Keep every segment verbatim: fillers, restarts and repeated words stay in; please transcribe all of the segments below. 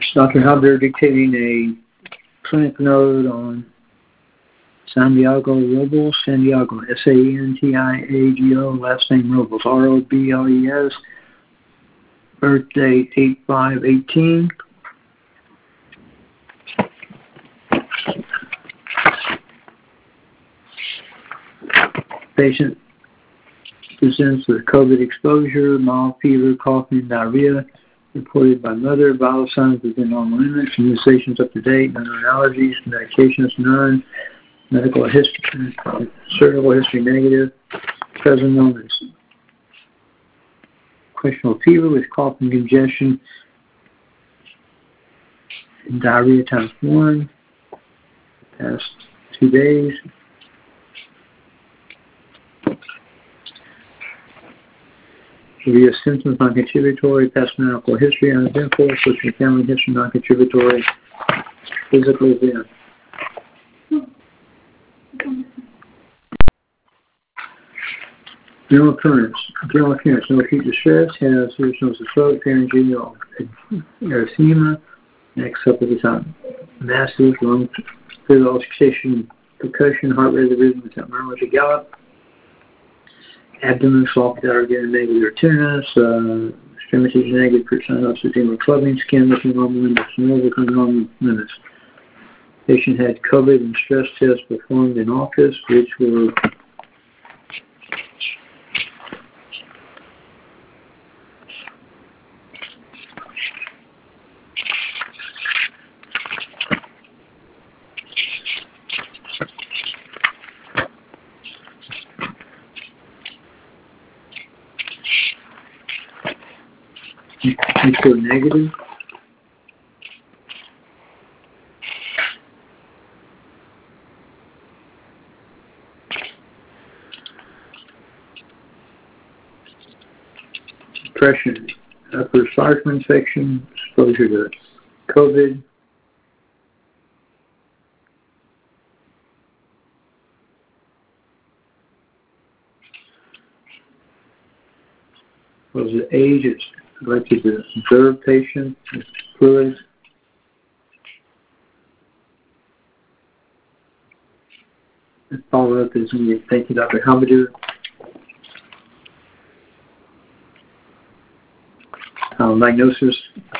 Doctor Halber dictating a clinic note on Santiago Robles, Santiago, S A N T I A G O, last name Robles, R O B L E S, birth date eight five eighteen. Patient presents with COVID exposure, mild fever, coughing, diarrhea, reported by mother. Vital signs within normal limits. Immunizations up to date. None allergies. Medications none. Medical history, cervical history negative. Present illness. Questionable fever with cough and congestion. And diarrhea times one. Past two days. Review of symptoms non-contributory. Past medical history uneventful. Social family history non-contributory. Physical event. General occurrence. General appearance. No acute distress. Has serous throat. Pharyngeal erythema. Next up at the top. Massive lung physical auscultation, percussion, heart rate of rhythm without murmur to gallop. Abdomen soft without organic negative or tenderness. Uh, extremities negative for sinus edema clubbing. Skin within normal limits. Nerve within normal limits. Patient had COVID and stress tests performed in office, which were equal negative. Depression, upper respiratory infection, exposure to COVID. What was the age? It's likely to observe patient with fluids. And follow up is going to be thank you, Doctor Halber. Um, diagnosis,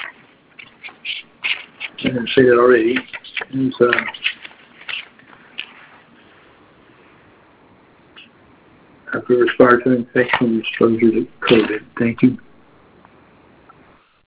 I didn't say that already, is uh, upper respiratory infection exposure to COVID. Thank you.